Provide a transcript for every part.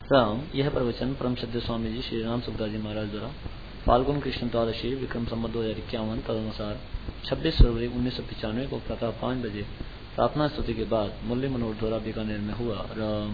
राम। यह प्रवचन परम सद्य स्वामी जी श्री राम सुखदास जी महाराज द्वारा फाल्गुन कृष्ण द्वादशी विक्रम संवत 2051 तदनुसार 26 फरवरी 1995 को प्रातः 5 बजे प्रार्थना स्तुति के बाद मुरली मनोहर द्वारा बीकानेर में हुआ। राम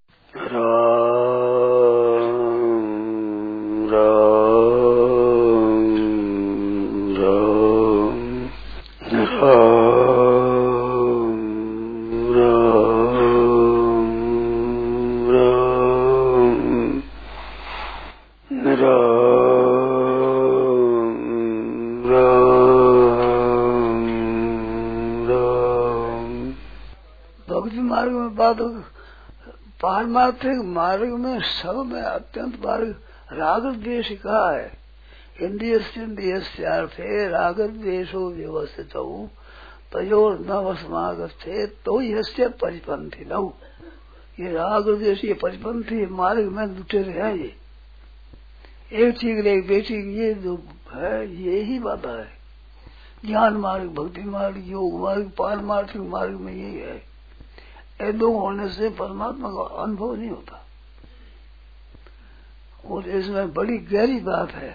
पारमार्थिक मार्ग में सब में अत्यंत मार्ग राग द्वेष कहा है। इंद्रियस्यार्थे राग द्वेषो व्यवस्थित तयोर न वसमागस्थे तो यस्य परिपंथी न। ये राग द्वेष ये परिपंथी मार्ग में लुटेरे हैं। ये एक चीज एक बेटी ये जो है यही बात है। ज्ञान मार्ग, भक्ति मार्ग, योग मार्ग, पारमार्थिक मार्ग में यही है। ये दो होने से परमात्मा का अनुभव नहीं होता। और इसमें बड़ी गहरी बात है।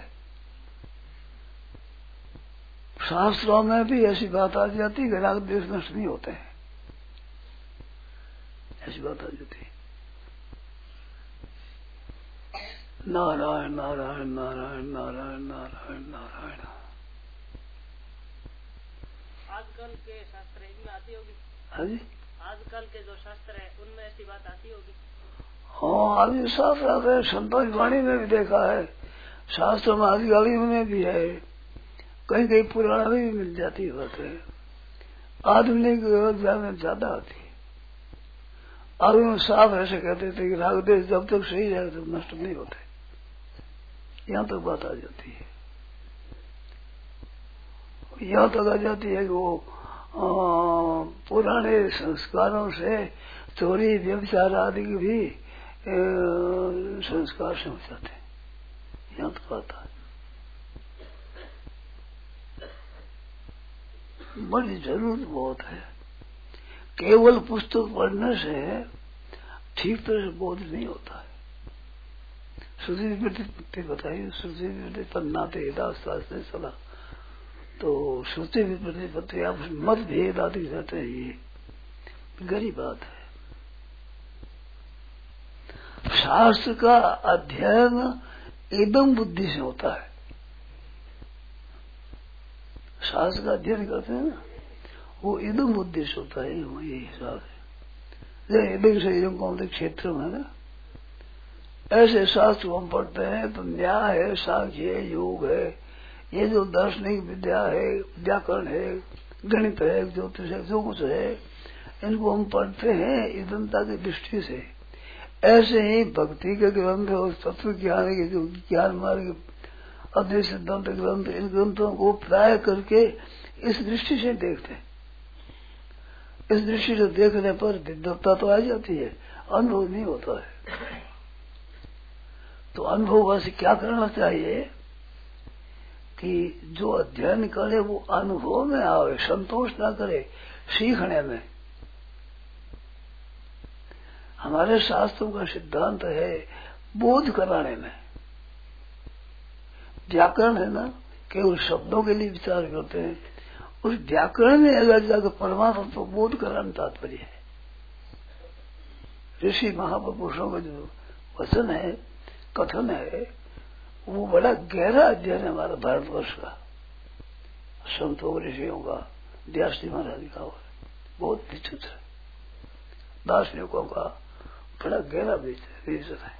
शास्त्रों में भी ऐसी बात आ जाती है कि राग द्वेष नष्ट नहीं होते हैं। ऐसी बात आ जाती है। नारायण नारायण नारायण नारायण नारायण नारायण। आजकल के शास्त्र इनमें आती होगी। हाँ जी, आजकल के जो शास्त्र है उनमें ऐसी बात आती होगी। हाँ, आदि शास्त्र आते हैं। संतों की वाणी में भी देखा है, शास्त्र में आदिकाली में भी है, कहीं कहीं पुराण में भी मिल जाती है बातें। आधुनिक में ज्यादा आती है। आदि में साफ ऐसे कहते थे कि राग द्वेष जब तक सही रहे तब नष्ट नहीं होते। यहाँ तक बात आ जाती है। यहाँ तक आ जाती है कि वो पुराने संस्कारों से चोरी व्यभिचार आदि की भी संस्कार से हो जाते हैं। यहाँ तो आता है। बड़ी जरूरत बहुत है। केवल पुस्तक पढ़ने से ठीक तरह से बोध नहीं होता है। श्रुति विपरीत बताइए, श्रुति विपरीत पन्नाते दास्तास्ते सलाह। तो श्रुति विपरीत आप मत भेद आदि रहते हैं। ये गहरी बात है। शास्त्र का अध्ययन एकदम बुद्धि से होता है। शास्त्र का अध्ययन करते हैं ना, वो एकदम बुद्धि से होता है। ये हिसाब है। एकदम से क्षेत्र में ना ऐसे शास्त्र हम पढ़ते हैं तो न्याय है, साक्ष्य है, योग है, ये जो दार्शनिक विद्या है, व्याकरण है, गणित है, ज्योतिष है, जो कुछ है, इनको हम पढ़ते हैं इदंता की दृष्टि से। ऐसे ही भक्ति के ग्रंथ और तत्व ज्ञान के जो ज्ञान मार्ग, अद्वैत सिद्धांत ग्रंथ, इन ग्रंथों को प्राय करके इस दृष्टि से देखते हैं। इस दृष्टि से देखने पर दिव्यता तो आ जाती है, अनुभव नहीं होता है। तो अनुभव वैसे क्या करना चाहिए कि जो अध्ययन करे वो अनुभव में आवे, संतोष ना करे सीखने में। हमारे शास्त्रों का सिद्धांत है बोध कराने में। व्याकरण है ना, केवल शब्दों के लिए विचार करते हैं। उस व्याकरण में अगर जाकर परमात्मा तो बोध कराने तात्पर्य है। ऋषि महापुरुषों का जो वचन है, कथन है, वो बड़ा गहरा अध्ययन है हमारा भारतवर्ष का। संतों ऋषियों का, व्यास जी महाराज का बहुत विचित्र है। दार्शनिकों का बड़ा गहरा विचार है।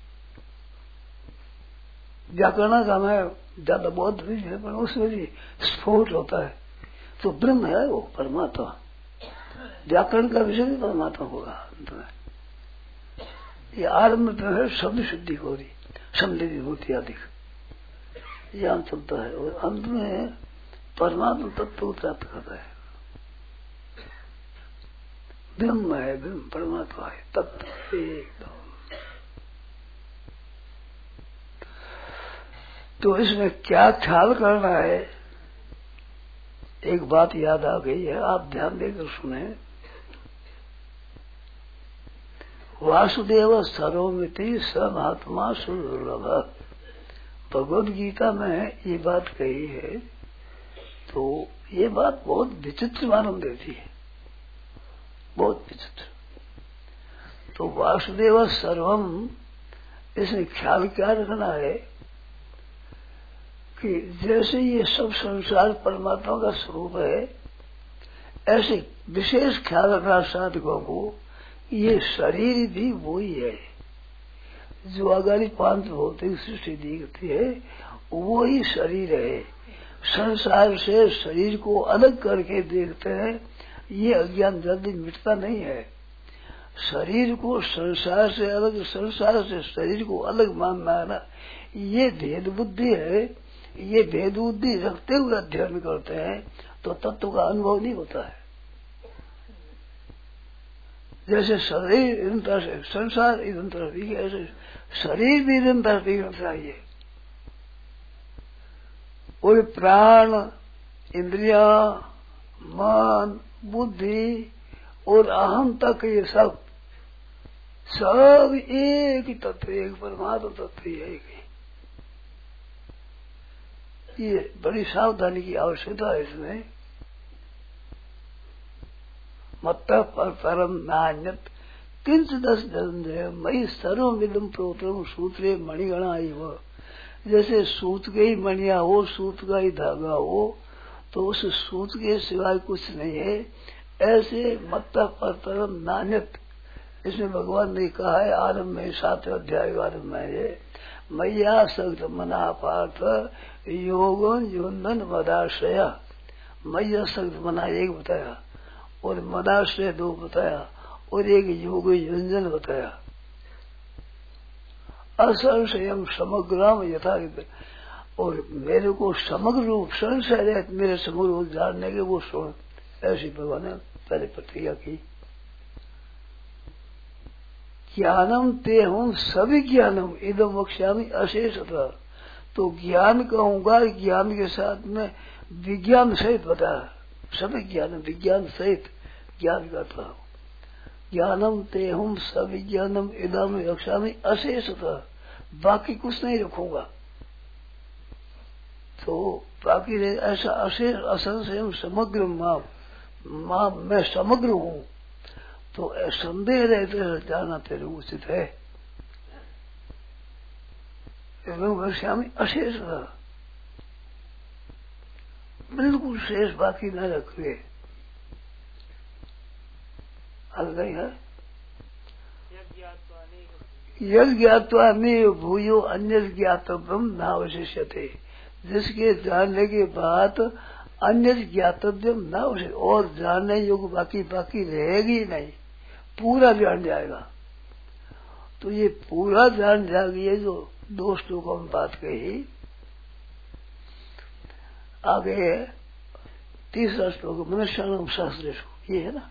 व्याकरण का हमें ज्यादा बहुत भी है, पर उसमें भी स्फोट होता है। तो ब्रह्म है वो परमात्मा। व्याकरण का विषय भी परमात्मा होगा अंत में। ये आरंभ में है शब्द शुद्धि हो रही, शब्द विभूति आदि ज्ञान चलता है, और अंत में परमात्मा तत्व को प्राप्त करता है। ब्रह्म है, ब्रह्म परमात्मा है, तत्व एकदम। तो इसमें क्या ख्याल करना है, एक बात याद आ गई है, आप ध्यान देकर सुने। वासुदेव सर्वमिति स महात्मा सुदुर्लभ। भगवद गीता में ये बात कही है, तो ये बात बहुत विचित्र मालूम देती है, बहुत विचित्र। तो वासुदेव सर्वम, इसमें ख्याल क्या रखना है कि जैसे ये सब संसार परमात्मा का स्वरूप है, ऐसे विशेष ख्याल रखना साधकों को, ये शरीर भी वही है जो आगामी पांच भौतिक सृष्टि दिखती है, वो ही शरीर है। संसार से शरीर को अलग करके देखते हैं, ये अज्ञान जल्दी मिटता नहीं है। शरीर को संसार से अलग, संसार से शरीर को अलग मानना है ना, ये भेद बुद्धि है। ये भेद बुद्धि रखते हुए अध्ययन करते हैं तो तत्व का अनुभव नहीं होता है। जैसे शरीर इधर तरह से, संसार इधर तरह भी, ऐसे शरीर भी इधर तरह दिखना चाहिए। और प्राण, इंद्रिया, मन, बुद्धि और अहम तक, ये सब एक ही तत्व, एक परमात्मा तत्व, एक ही। ये बड़ी सावधानी की आवश्यकता है इसमें। मत्तः परम नान्यत किंचिदस्य धनंजय मयि सर्वमिदं प्रोत्रम सूत्रे मणिगणा इव। जैसे सूत के ही मणिया हो, सूत का ही धागा हो, तो उस सूत के सिवाय कुछ नहीं है। ऐसे मत्तः परम नान्यत, इसमें भगवान ने कहा है आरंभ में, 7वें अध्याय के आरंभ में, ये मैया सक्त मना पार्थ योगन युंदन मदाश्रया। मैया सक्त मना एक बताया, और मदाश्रय 2 बताया, और एक योग युंजन बताया। असंशयम समग्राम यथा, और मेरे को समग्र रूप संशय रहे मेरे समग्र रूप जानने के वो सुन, ऐसी भगवान ने पहले प्रतिज्ञा की। ज्ञानम ते हूं सभी ज्ञानम इदम वक्ष्यामि अशेषतः। तो ज्ञान कहूंगा, ज्ञान के साथ में विज्ञान सहित बताया, सभी ज्ञान विज्ञान सहित ज्ञान करता हूं। ज्ञानम ते हूं सभी ज्ञानम इदम वक्ष्यामि अशेषतः, बाकी कुछ नहीं रखूंगा। तो बाकी ऐसा अशेष असंशय समग्र मां मैं समग्र हूं, तो संदेह रहते जाना तेरे उचित है। वक्ष्यामि अशेष, बिल्कुल शेष बाकी न रखे। हल गई है। यद ज्ञात्वा नहीं भूयो अन्य ज्ञातव्यम नावशिष्यते। जिसके जानने के बाद अन्य ज्ञातव्यम न, और जानने योग्य बाकी रहेगी नहीं, पूरा जान जाएगा। तो ये पूरा जान जाएगी, ये जो 2 श्लोकों में बात कही। आगे 3रा श्लोक मनुष्याणाम सहस्रेषु, ये है ना।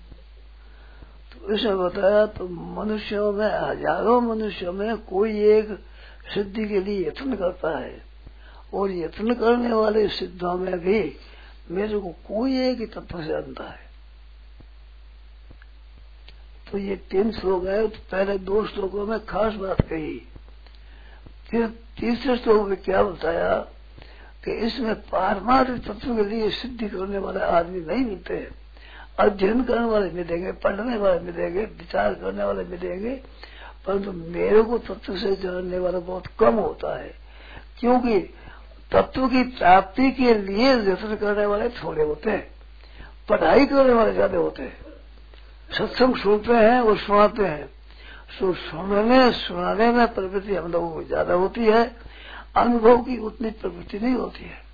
तो इसमें बताया तो मनुष्यों में, हजारों मनुष्यों में कोई एक सिद्धि के लिए यत्न करता है, और यत्न करने वाले सिद्धों में भी मेरे को कोई एक ही तत्व से जानता है। तो ये 3 श्लोक है। तो पहले 2 श्लोकों में खास बात कही, फिर 3रे श्लोक में क्या बताया कि इसमें पारमार्थिक तत्व के लिए सिद्धि करने वाले आदमी नहीं मिलते। अध्ययन करने वाले मिलेंगे, पढ़ने वाले मिलेंगे, विचार करने वाले मिलेंगे, परंतु मेरे को तत्व से जानने वाला बहुत कम होता है। क्योंकि तत्व की प्राप्ति के लिए यत्न करने वाले थोड़े होते हैं, पढ़ाई करने वाले ज्यादा होते हैं। सत्संग सुनते हैं और सुनाते हैं, तो सुनाने में प्रवृत्ति हम लोगों को ज्यादा होती है, अनुभव की उतनी प्रवृत्ति नहीं होती है।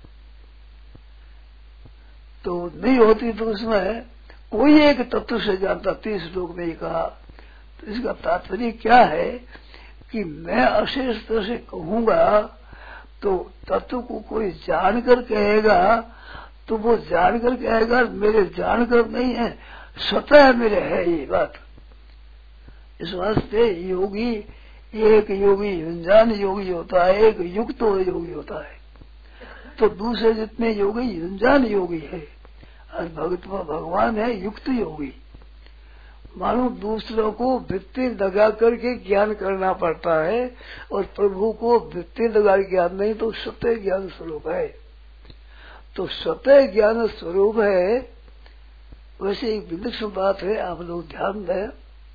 तो नहीं होती तो उसमें कोई एक तत्व से जानता। 30 श्लोक में ही कहा। तो इसका तात्पर्य क्या है कि मैं अशेष तरह से कहूंगा, तो तत्व को कोई जानकर कहेगा, तो वो जानकर कहेगा मेरे जानकर नहीं है, स्वतः मेरे है ये बात। इस वास्ते योगी, एक योगी युंजान योगी होता है, एक युक्त योगी होता है। तो दूसरे जितने योगी युंजान योगी है, और भगवान है युक्त योगी। मानो दूसरों को वृत्ति लगा करके ज्ञान करना पड़ता है और प्रभु को वृत्ति लगा ज्ञान नहीं, तो सत्य ज्ञान स्वरूप है। तो सत्य ज्ञान स्वरूप है। वैसे एक विलक्षण बात है, आप लोग ध्यान दें।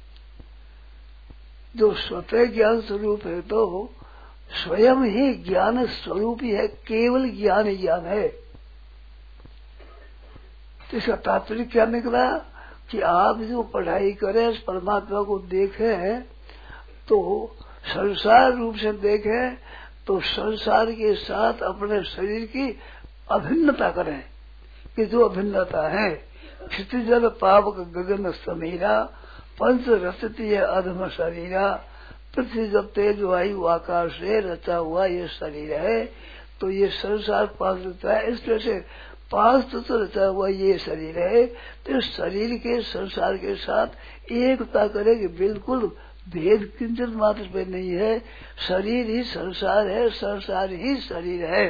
जो स्वतः ज्ञान स्वरूप है तो स्वयं ही ज्ञान स्वरूप ही है, केवल ज्ञान ही ज्ञान है। तो इसका तात्पर्य क्या निकला कि आप जो पढ़ाई करें, परमात्मा को देखें, तो संसार रूप से देखें, तो संसार के साथ अपने शरीर की अभिन्नता करें कि जो अभिन्नता है। क्षिति जल पावक गगन समीरा, पंच रचती अधम शरीरा, पृथ्वी जब तेज वायु आकाश से रचा हुआ ये शरीर है। तो ये संसार पांच रचा है, इस तरह से पांच तत्व रचा हुआ ये शरीर है। तो इस शरीर के संसार के साथ एकता करे कि बिल्कुल भेद किंचित मात्र पे नहीं है। शरीर ही संसार है, संसार ही शरीर है,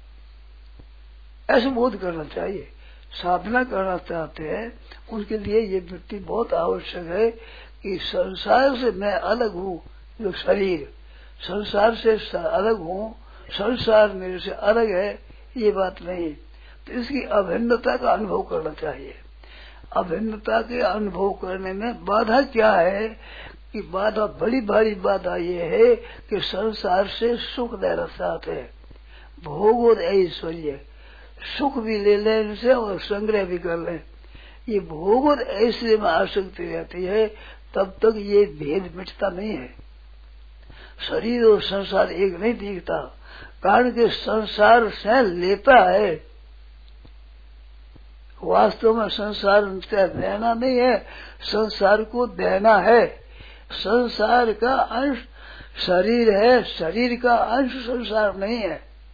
ऐसे बोध करना चाहिए। साधना करना चाहते हैं उनके लिए ये वृत्ति बहुत आवश्यक है कि संसार से मैं अलग हूँ, जो शरीर संसार से अलग हूँ, संसार मेरे से अलग है, ये बात नहीं। तो इसकी अभिन्नता का अनुभव करना चाहिए। अभिन्नता के अनुभव करने में बाधा क्या है कि बाधा, बड़ी भारी बाधा ये है कि संसार से सुख लेना चाहते हैं, भोग और ऐश्वर्य, सुख भी ले लें इनसे और संग्रह भी कर लें। ये भोग और ऐश्वर्य में आसक्ति रहती है, तब तक ये भेद मिटता नहीं है। शरीर और संसार एक नहीं दिखता, कारण के संसार से लेता है, वास्तव में संसार से देना नहीं है, संसार को देना है। संसार का अंश शरीर है, शरीर का अंश संसार नहीं है।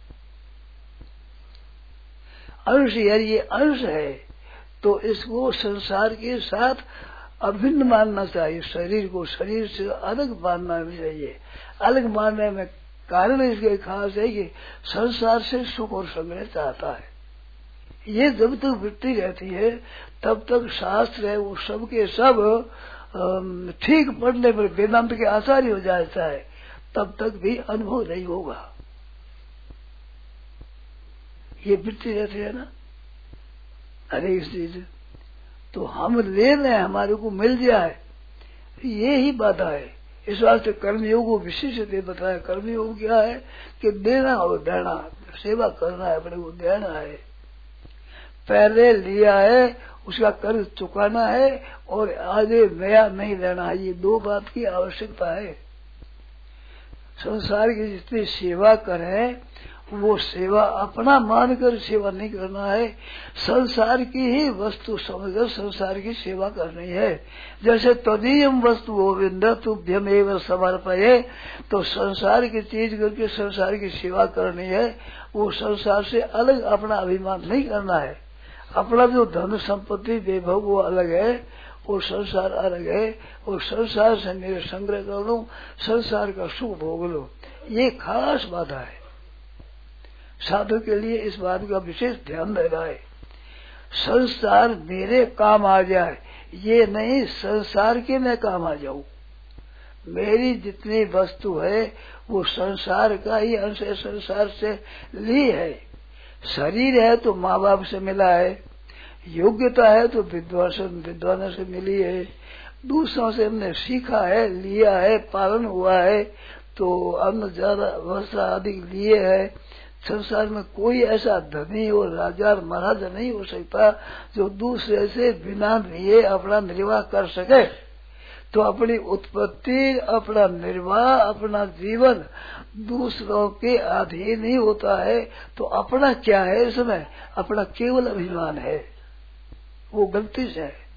अंश यानी ये अंश है, तो इसको संसार के साथ अभिन्न मानना चाहिए। शरीर को शरीर से अलग मानना भी चाहिए। अलग मानने में कारण इसके खास है कि संसार से सुख और संग्रह चाहता है। ये जब तक वृत्ति रहती है तब तक शास्त्र है वो सब के सब ठीक पढ़ने पर वेदांत के आचार्य हो जाता है, तब तक भी अनुभव नहीं होगा। ये वृत्ति रहती है ना हर एक चीज, तो हम ले लें, हमारे को मिल जाए, ये ही बाधा है। इस वास्ते कर्मयोग विशेष बताया। कर्मयोग क्या है कि देना और देना, सेवा करना है, अपने को देना है। पहले लिया है उसका कर्ज चुकाना है और आगे नया नहीं लेना है। ये दो बात की आवश्यकता है। संसार की जितनी सेवा करें वो सेवा अपना मानकर सेवा नहीं करना है, संसार की ही वस्तु समझकर संसार की सेवा करनी है। जैसे तदीयम वस्तु गोविंद तुभ्यमेव समर्पये, तो संसार की चीज करके संसार की सेवा करनी है। वो संसार से अलग अपना अभिमान नहीं करना है। अपना जो धन संपत्ति वैभव वो अलग है और संसार अलग है, और संसार से मेरे संग्रह कर लूं, संसार का सुख भोग लो, ये खास बाधा है। साधु के लिए इस बात का विशेष ध्यान देना है। संसार मेरे काम आ जाए, ये नहीं संसार के मैं काम आ जाऊं। मेरी जितनी वस्तु है वो संसार का ही अंश है, संसार से ली है। शरीर है तो माँ बाप से मिला है, योग्यता है तो विद्वानों से मिली है, दूसरों से हमने सीखा है, लिया है, पालन हुआ है, तो अन्न ज्यादा वस्त्र आदि लिए है। संसार में कोई ऐसा धनी और राजा और महाराजा नहीं हो सकता जो दूसरे से बिना लिए अपना निर्वाह कर सके। तो अपनी उत्पत्ति, अपना निर्वाह, अपना जीवन दूसरों के अधीन ही होता है। तो अपना क्या है इसमें? अपना केवल अभिमान है, वो गलती से है।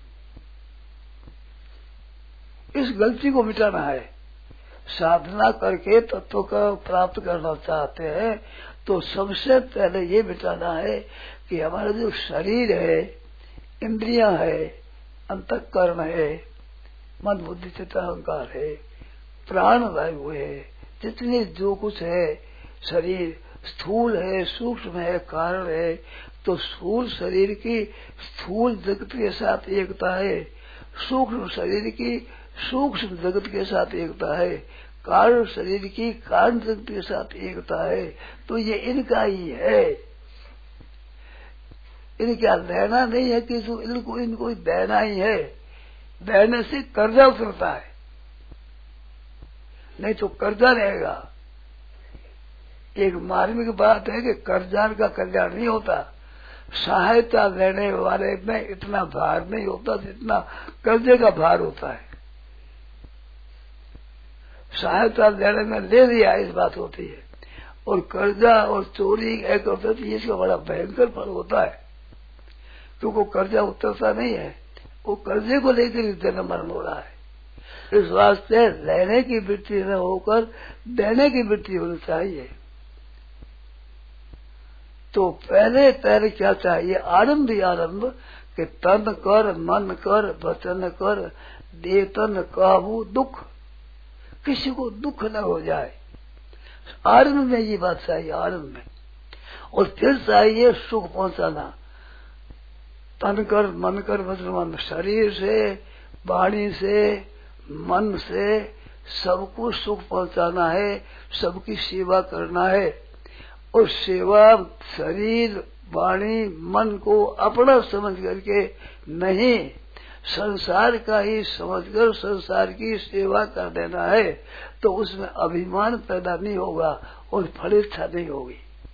इस गलती को मिटाना है। साधना करके तत्व का प्राप्त करना चाहते हैं तो सबसे पहले ये मिटाना है कि हमारा जो शरीर है, इंद्रियां है, अंतःकरण है, मन बुद्धि चित्त अहंकार है, प्राण वायु है, जितने जो कुछ है, शरीर स्थूल है, सूक्ष्म है, कारण है, तो स्थूल शरीर की स्थूल जगत के साथ एकता है, सूक्ष्म शरीर की सूक्ष्म जगत के साथ एकता है, कारण शरीर की कारण जगत के साथ एकता है। तो ये इनका ही है, इनका लेना नहीं है कि इनको देना ही है। देने से कर्जा उतरता है, नहीं तो कर्जा रहेगा। एक मार्मिक बात है कि कर्जार का कल्याण नहीं होता। सहायता लेने वाले में इतना भार नहीं होता जितना कर्जे का भार होता है। सहायता लेने में ले लिया इस बात होती है, और कर्जा और चोरी एक होता है, इसका बड़ा भयंकर फल होता है, क्योंकि कर्जा उतरता नहीं है, वो कर्जे को लेकर ही जन्म मरण हो रहा है। इस वास्ते लेने की वृत्ति न होकर देने की वृत्ति होनी चाहिए। तो पहले क्या चाहिए? आरंभ ही आरंभ कि तन कर, मन कर, वचन कर, दे तन काबू दुख, किसी को दुख न हो जाए। आरंभ में ये बात चाहिए, आरंभ में। और फिर चाहिए सुख पहुंचाना। तन कर, मन कर, वचन मन, शरीर से, वाणी से, मन से सबको सुख पहुंचाना है, सबकी सेवा करना है। और सेवा शरीर, वाणी, मन को अपना समझ करके नहीं, संसार का ही समझकर संसार की सेवा कर देना है। तो उसमें अभिमान पैदा नहीं होगा और फलेच्छा नहीं होगी।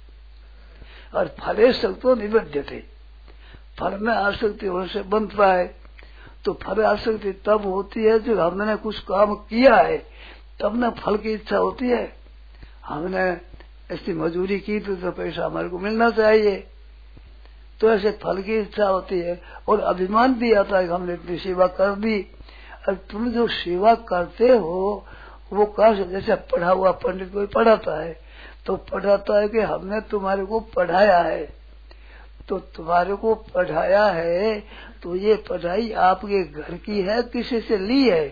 और फलेशक्तो निबध्यते, फल में आसक्ति होने से बनता है। तो फल आसक्ति तब होती है जब हमने कुछ काम किया है, तब न फल की इच्छा होती है। हमने ऐसी मजदूरी की तो पैसा हमारे को मिलना चाहिए, तो ऐसे फल की इच्छा होती है। और अभिमान भी आता है कि हमने इतनी सेवा कर दी। और तुम जो सेवा करते हो वो कैसे? जैसे पढ़ा हुआ पंडित कोई पढ़ाता है, तो पढ़ाता है कि हमने तुम्हारे को पढ़ाया है। तो तुम्हारे को पढ़ाया है तो ये पढ़ाई आपके घर की है, किसी से ली है?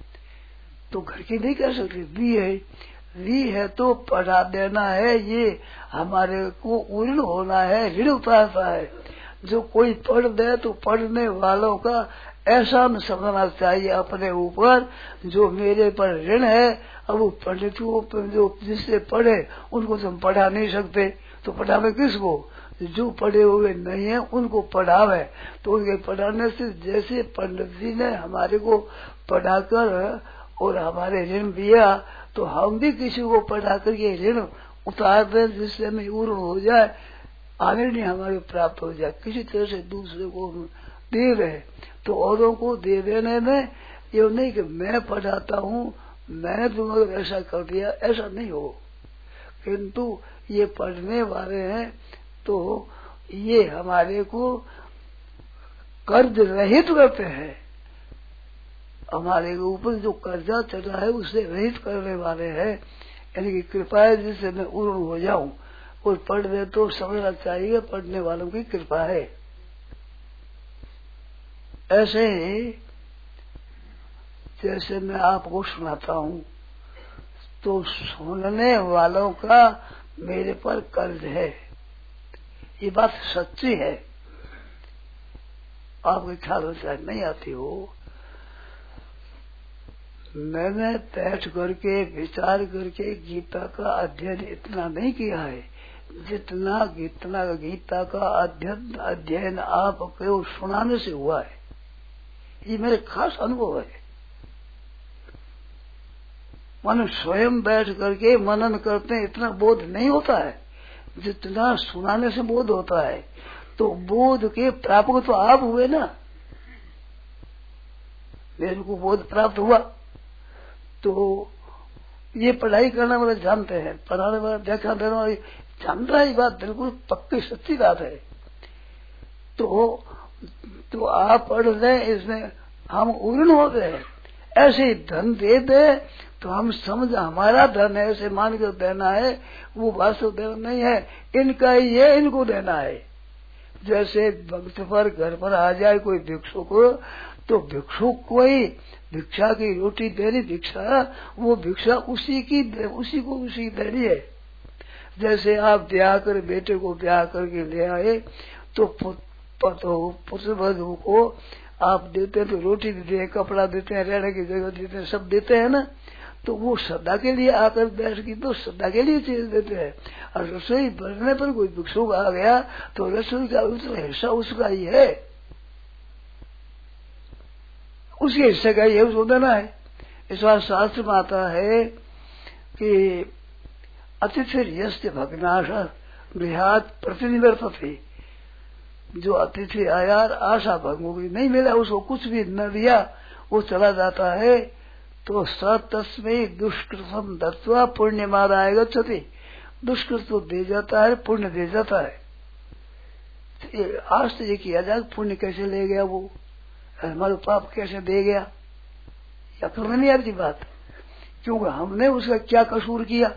तो घर की नहीं कह सकती, ली है तो पढ़ा देना है। ये हमारे को ऋण होना है, ऋण उतारता है। जो कोई पढ़ दे तो पढ़ने वालों का ऐसा न समझना चाहिए अपने ऊपर जो मेरे पर ऋण है। अब वो पंडितों जो जिससे पढ़े उनको तुम पढ़ा नहीं सकते, तो पढ़ावे किसको? जो पढ़े हुए नहीं है उनको पढ़ावे। तो उनके पढ़ाने से, जैसे पंडित जी ने हमारे को पढ़ाकर और हमारे ऋण दिया, तो हम भी किसी को पढ़ा करके ऋण उतार दें, जिससे हमें ऊर्ण हो जाए, आनंद हमारे प्राप्त हो जाए। किसी तरह से दूसरे को दे रहे, तो औरों को दे देने में ये नहीं कि मैं पढ़ाता हूँ, मैंने तुम्हें ऐसा कर दिया, ऐसा नहीं हो। किंतु ये पढ़ने वाले हैं तो ये हमारे को कर्ज रहित करते हैं। हमारे ऊपर जो कर्जा चढ़ा है उसे रहित करने वाले हैं। यानी कि कृपा है जिससे मैं उर्ण हो जाऊं। और पढ़ दे तो समझना चाहिए पढ़ने वालों की कृपा है। ऐसे ही जैसे मैं आपको सुनाता हूँ तो सुनने वालों का मेरे पर कर्ज है, ये बात सच्ची है। आपके ख्याल में शायद नहीं आती हो। मैंने बैठ करके विचार करके गीता का अध्ययन इतना नहीं किया है जितना गीता का अध्ययन आपको सुनाने से हुआ है। ये मेरे खास अनुभव है। मन स्वयं बैठ करके मनन करते हैं, इतना बोध नहीं होता है जितना सुनाने से बोध होता है। तो बोध के प्रापक तो आप हुए ना, मेरे को बोध प्राप्त हुआ। तो ये पढ़ाई करना वाले जानते हैं, पढ़ाने वाला व्याख्या देने वाले जानता है, ये बात बिल्कुल पक्की सच्ची बात है। तो आप पढ़ लें, इसमें हम उर्ण होते हैं। ऐसे ही धन दे दे तो हम समझ हमारा धन है ऐसे मान कर देना है, वो वास्तव देना नहीं है, इनका ही है, इनको देना है। जैसे वक्त पर घर पर आ जाए कोई भिक्षुक, तो भिक्षुक कोई भिक्षा की रोटी देनी भिक्षा, वो भिक्षा उसी को देनी है। जैसे आप ब्याह कर बेटे को ब्याह करके ले आए तो पुत्र वधू को आप देते हैं तो रोटी देते हैं, कपड़ा देते हैं, रहने की जगह देते हैं, सब देते हैं ना। तो वो श्रद्धा के लिए आकर बैठ की तो श्रद्धा के लिए चीज देते हैं। और रसोई भरने पर कोई भिक्षुक आ गया तो रसोई का हिस्सा उसका ही है, उसके हिस्से का ही है, उसको देना है। इस बात शास्त्र में आता है कि अतिथि यस्य भग्नाश गृहात प्रतिनिवर्तते। जो अतिथि आया आशा भंग हो गई, नहीं मिला उसको, कुछ भी न दिया, वो चला जाता है। तो सतस्मै दुष्कृतम दत्वा पुण्य माराय गच्छति। दुष्कृत तो दे जाता है, पुण्य दे जाता है। आज तो ये किया जाए पुण्य कैसे ले गया वो, हमारे पाप कैसे दे गया, या तो नहीं आती बात, क्योंकि हमने उसका क्या कसूर किया।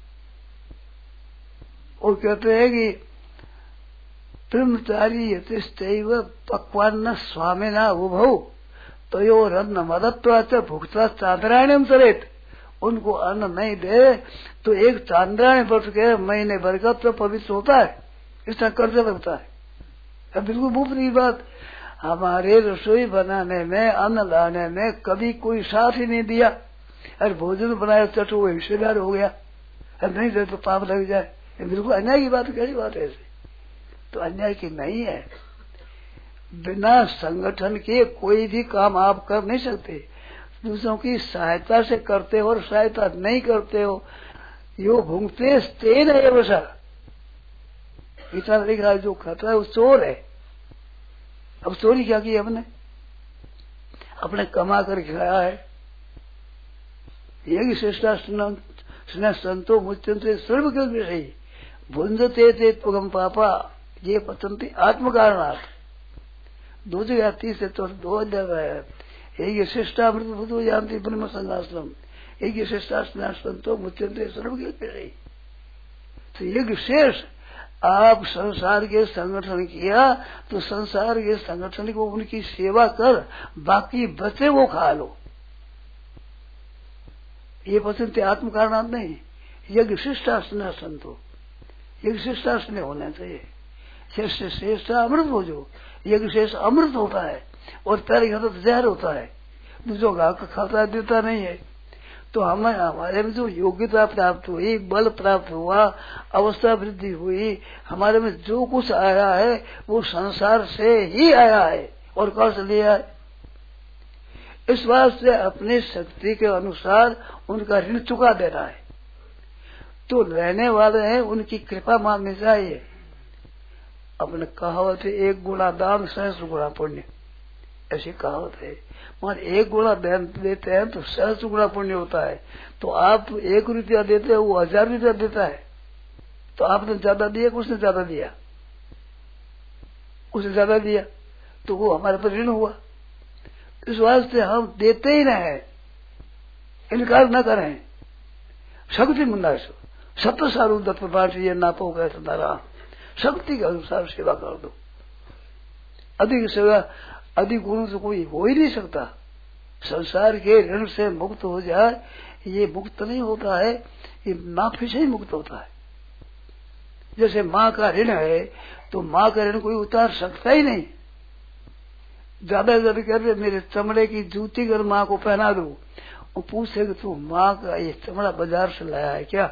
और कहते हैं कि ब्रह्मचारी यतिस्तैव पक्वान्न स्वामिना उभौ तयो रत्न मदत्वाच भुक्ता चांद्रायणम चरेत। उनको अन्न नहीं दे तो एक चांद्रायण वर्ष के महीने भर का तो पवित्र होता है, इसका कर्ज लगता है। बिल्कुल मुफ्त की बात। हमारे रसोई बनाने में, अन्न लाने में कभी कोई साथ ही नहीं दिया। अरे भोजन बनाया चट वो हिस्सेदार हो गया, नहीं दे तो पाप लग जाए। बिल्कुल अन्याय की बात, कैसी बात है ऐसी? तो अन्याय की नहीं है। बिना संगठन के कोई भी काम आप कर नहीं सकते। दूसरों की सहायता से करते हो और सहायता नहीं करते हो, यो भुंगते तेन है वैसा। इतना लिखा जो खाता है वो चोर है। अब चोरी क्या की हमने? अपने कमा कर खाया है। यही श्रेष्ठा स्नेह संतो मुच्यंते सर्वकृत विषयी भुंजते ते त्वगम पापा ये पचंती आत्म कारणार्थ। 2 जगह 30 से तो 2 जगह है। एक श्रेष्ठामृत भूतो जानती ब्रह्म संगाश्रम, एक श्रेष्ठा स्नेह संतो मुच्यंते सर्वकृत विषयी। तो यज्ञ शेष आप संसार के संगठन किया तो संसार के संगठन को उनकी सेवा कर, बाकी बचे वो खा लो। ये पसंद आत्म कारणार्थ नहीं। यज्ञ शिष्टास्न संतो, यज्ञ शिष्टास्न होना चाहिए। श्रेष्ठ श्रेष्ठ अमृत हो, जो यज्ञ शेष अमृत होता है और पहले खाता तो जहर होता है, दूसरों का खाता देता नहीं है। तो हमारे में जो योग्यता प्राप्त हुई, बल प्राप्त हुआ, अवस्था वृद्धि हुई, हमारे में जो कुछ आया है वो संसार से ही आया है और कहाँ से लिया है। इस बात से अपनी शक्ति के अनुसार उनका ऋण चुका देना है। तो रहने वाले हैं उनकी कृपा माननी चाहिए। अपने कहावत है 1 गुना दान सहस्र गुना पुण्य, ऐसी कहावत है। मगर 1 गुना देते हैं तो सहस्र गुना पुण्य होता है। तो आप 1 रुपया देते हैं, वो 1000 रुपया देता है। तो आपने ज्यादा दिया, उसने ज्यादा दिया, उसने ज्यादा दिया, तो वो हमारे पर ऋण हुआ। इस वास्ते हम देते ही रहे, इनकार न करें। शक्ति मुंडाश सत्य सारू दत्त बांटिए नापो गए नारा, शक्ति के अनुसार सेवा कर दो। अधिक सेवा, अधिक गुण से कोई हो ही नहीं सकता। संसार के ऋण से मुक्त हो जाए, ये मुक्त नहीं होता है, ये माफी से ही मुक्त होता है। जैसे माँ का ऋण है तो माँ का ऋण कोई उतार सकता ही नहीं। ज्यादा ज्यादा कह रहे मेरे चमड़े की जूती अगर माँ को पहना दो, वो पूछे कि तू माँ का ये चमड़ा बाजार से लाया है क्या,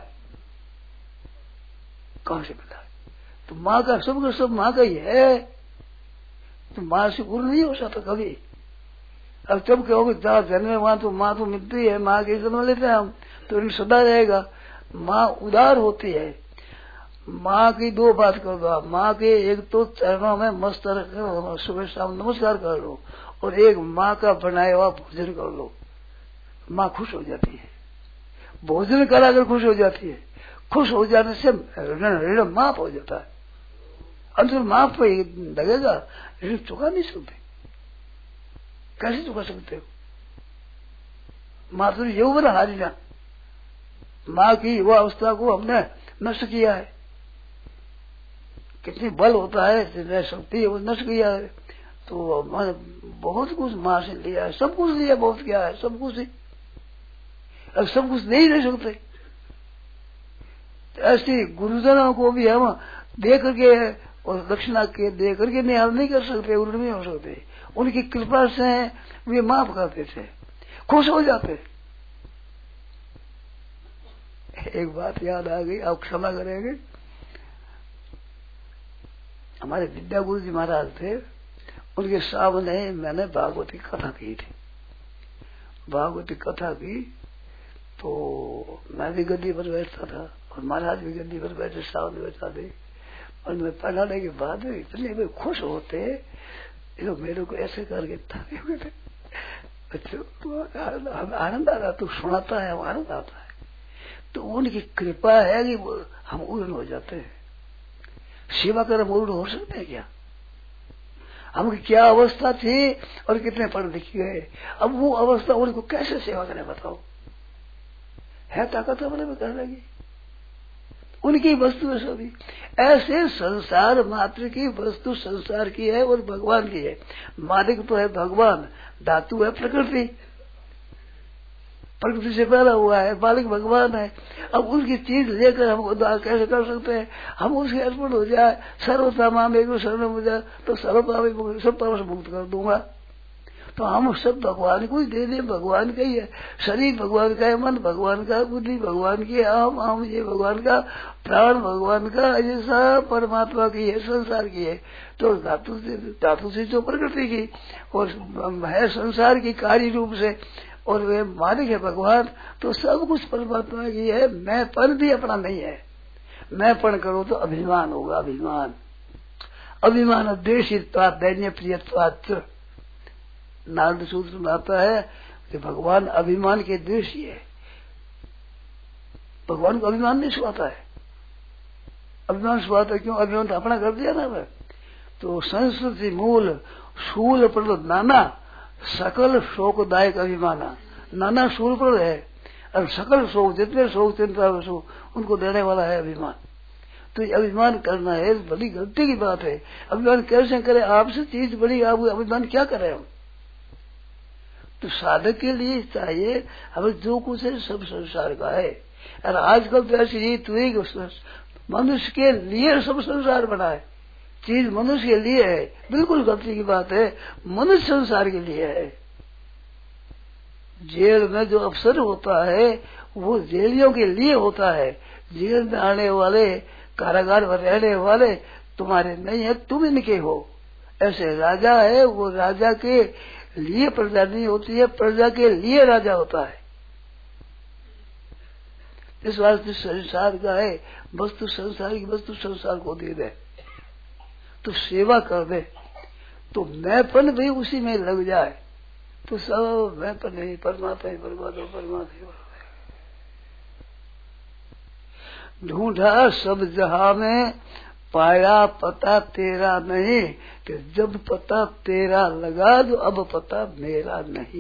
कहां से मिला है? तो माँ का सब माँ का ही है। तो माँ से गुरु नहीं हो सकता कभी। अब जब कहोगे जहाँ जन्मे वहां तो माँ तो मिलती है, माँ के जन्म लेते हैं हम, तो ऋण सदा रहेगा। माँ उदार होती है। माँ की 2 बात कर दो आप। माँ के एक तो चरणों में मस्त रखकर सुबह शाम नमस्कार कर लो, और एक माँ का बनाया हुआ भोजन कर लो। माँ खुश हो जाती है। भोजन कराकर खुश हो जाती है। खुश हो जाने से ऋण माफ हो जाता है। अंतर माफ लगेगा, ऋण चुका नहीं सकते। कैसे चुका सकते हो? मातृ यौवन हारिना, माँ की युवा अवस्था को हमने नष्ट किया है। कितनी बल होता है, जितनी शक्ति है वो नष्ट किया है। तो बहुत कुछ माँ से लिया है, सब कुछ लिया, बहुत क्या है, सब कुछ ही। अब सब कुछ ले ही नहीं सकते। ऐसे गुरुजनों को भी हम दे करके और दक्षिणा के दे करके निहाल नहीं कर सकते, उल्ट नहीं हो सकते। उनकी कृपा से वे माफ करते थे, खुश हो जाते। एक बात याद आ गई, आप क्षमा करेंगे। हमारे विद्या गुरु जी महाराज थे, उनके सामने मैंने भागवती कथा की थी। भागवती कथा की तो मैं भी गद्दी पर बैठता था और महाराज भी गद्दी पर बैठे, सामने बैठा थे। और मैं पढ़ाने के बाद इतने वे खुश होते, तो मेरे को ऐसे करके आनंद आता, तो सुनाता है आनंद आता है। तो उनकी कृपा है कि हम उड़न हो जाते हैं। सेवा कर हम उड़न हो सकते हैं क्या? हम क्या अवस्था थी और कितने पढ़ लिख गए, अब वो अवस्था उनको कैसे सेवा करें बताओ? है ताकत हमारे में करने की? उनकी वस्तु है सभी। ऐसे संसार मात्र की वस्तु संसार की है और भगवान की है। मालिक तो है भगवान, धातु है प्रकृति, प्रकृति से पैदा हुआ है, मालिक भगवान है। अब उसकी चीज लेकर हम उद्धार कैसे कर सकते हैं? हम उसके अर्पण हो जाए, सर्वथा माम एक शरण हो जाए तो सर्वथा सब पाप से मुक्त कर दूंगा। तो हम सब भगवान को ही दे दें, भगवान का ही है। शरीर भगवान का है, मन भगवान का, बुद्धि भगवान की है, हम ये भगवान का, प्राण भगवान का, ये सब परमात्मा की है, संसार की है। तो धातु से जो प्रकृति की और है संसार की कार्य रूप से, और वे मालिक है भगवान, तो सब कुछ परमात्मा की है। मैंपन भी अपना नहीं है। मैंपन करो तो अभिमान होगा, अभिमान। अभिमान द्वेषित्वात् दैन्य प्रियत्वात्। नारद सूत्र में आता है कि भगवान अभिमान के द्वेषी है। भगवान को अभिमान नहीं सुहाता है। अभिमान सुहाता क्यों? अभिमान तो अपना कर दिया ना वह। तो संस्कृति मूल शूल पर नाना सकल शोकदायक अभिमाना। नाना शूल पर है और सकल शोक, जितने शोक चिंता उनको देने वाला है अभिमान। तो ये अभिमान करना है बड़ी गलती की बात है। अभिमान कैसे करे? आपसे चीज बड़ी, आप अभिमान क्या करें हम? तो साधक के लिए चाहिए हमें जो कुछ है सब संसार का है। और आजकल तो ऐसी रीत हुई कि मनुष्य के लिए सब संसार बना है। चीज मनुष्य के लिए है, बिल्कुल गलती की बात है। मनुष्य संसार के लिए है। जेल में जो अफसर होता है वो जेलियों के लिए होता है। जेल में आने वाले, कारागार में रहने वाले तुम्हारे नहीं है, तुम इनके हो। ऐसे राजा है, वो राजा के लिए प्रजा नहीं होती है, प्रजा के लिए राजा होता है। इस वास्ते संसार का है, वस्तु संसार की वस्तु संसार को दे दे, तो सेवा कर दे, तो मैंपन भी उसी में लग जाए, तो सब मैंपन नहीं, परमात्मा ही परमात्मा, परमात्मा ढूंढा सब जहां में, पाया पता तेरा नहीं, कि जब पता तेरा लगा तो अब पता मेरा नहीं।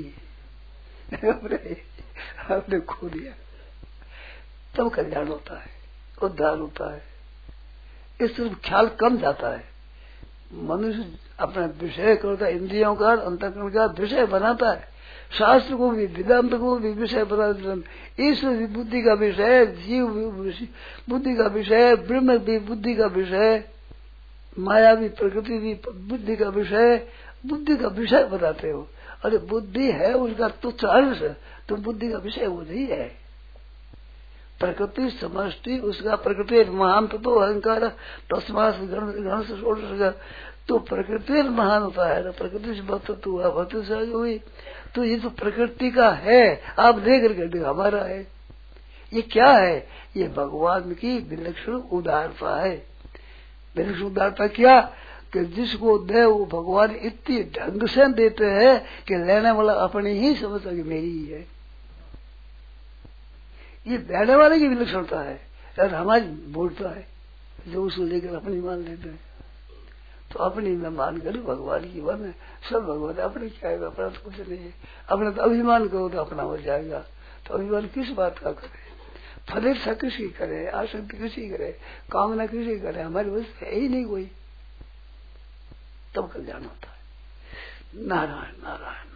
आपने खो दिया, तब कल्याण होता है, उद्धार होता है। इस तरफ ख्याल कम जाता है। मनुष्य अपना विषय करता, इंद्रियों का अंतःकरण का विषय बनाता है। शास्त्र को भी, वेदांत को भी विषय बना, ईश्वर भी बुद्धि का विषय, जीव भी बुद्धि का विषय, ब्रह्म भी बुद्धि का विषय, माया भी, प्रकृति भी बुद्धि का विषय, बुद्धि का विषय बताते हो। अरे बुद्धि है उसका तुच्छ अंश, तो बुद्धि का विषय वो नहीं है। प्रकृति समष्टि उसका, प्रकृति महान तो अहंकार तस्मात् गण से छोड़ सका, तो प्रकृति महान होता है ना। प्रकृति से बत हुआ, भक्त से हुई, तो ये तो प्रकृति का है, आप देख करके हमारा है। ये क्या है? ये भगवान की विलक्षण उदारता है। विलक्षण उदारता क्या? कि जिसको दे वो भगवान इतनी ढंग से देते हैं कि लेने वाला अपने ही समझता कि मेरी ही है। ये देने वाले की विलक्षणता है और हमारी मूर्खता है जो उसको लेकर अपनी मान लेते हैं। तो अपनी में मान कर भगवान की वन है, सब भगवान अपने क्या है, अपना तो कुछ नहीं है। अपने तो अभिमान करो तो अपना हो जाएगा। तो अभिमान किस बात का करे? फलेच्छा किसी करे, आसक्ति किसी करे, कामना किसी करे, हमारी वजह है ही नहीं कोई। तब कल्याण होता है। नारायण नारायण।